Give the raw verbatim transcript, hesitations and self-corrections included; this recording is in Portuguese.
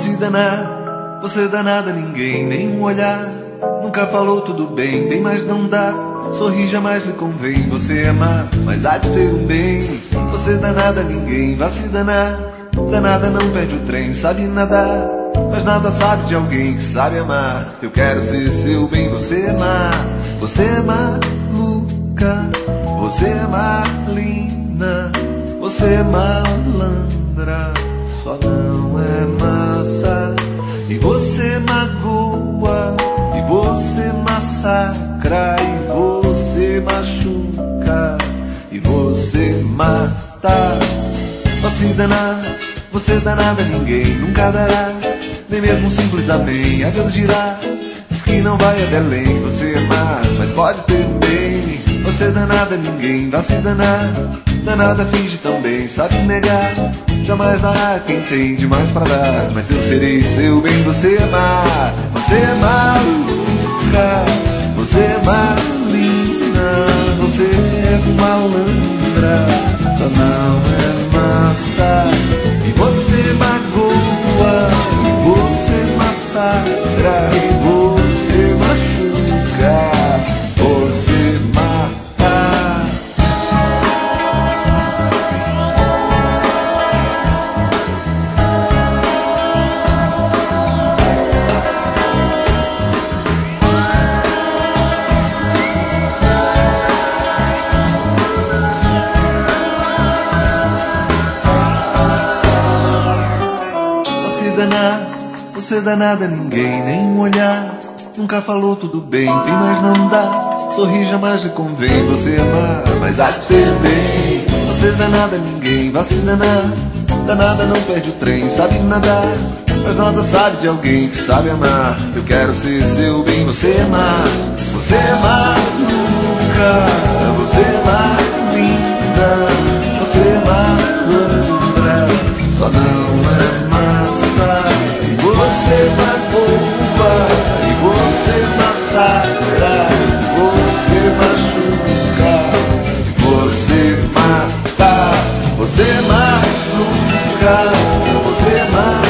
se danar, você danada ninguém, nem um olhar. Nunca falou tudo bem, tem mais não dá. Sorrir jamais lhe convém, você amar, mas há de ter um bem. Você danada ninguém, vá se danar. Danada não perde o trem, sabe nadar, mas nada sabe de alguém que sabe amar. Eu quero ser seu bem, você amar. Você é maluca, você é malina, você é malandra, só não é massa. E você magoa, e você massacra, e você machuca, e você mata. Pra se danar, você danada ninguém nunca dará, nem mesmo um simples amém. A Deus dirá, diz que não vai a Belém. Você amar, mas pode ter um bem. Você danada ninguém, vá se danar. Danada finge também, sabe negar. Jamais dará quem tem demais pra dar, mas eu serei seu bem. Você amar, você é maluca, você é malina, você é malandra, só não é massa. E você magoa, e você massacra, e você machuca, você mata. Você danada ninguém, nem um olhar. Nunca falou tudo bem, tem mais não dá. Sorrir jamais lhe convém, você amar, mas há de ser bem. Você danada ninguém, vá se danar. Danada não perde o trem, sabe nadar, mas nada sabe de alguém que sabe amar. Eu quero ser seu bem, você amar. Você é maluca, você é malinda, você é malandra, só não é massa. Você magoa, e você massacra, e você machuca, e você mata. Você é maluca, você é maluca.